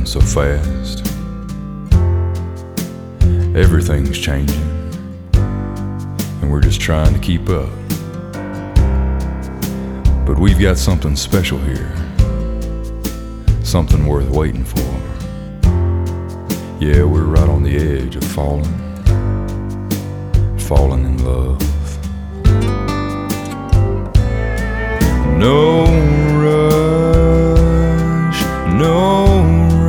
so fast. Everything's changing, and we're just trying to keep up. But we've got something special here, something worth waiting for. Yeah, we're right on the edge of falling in love.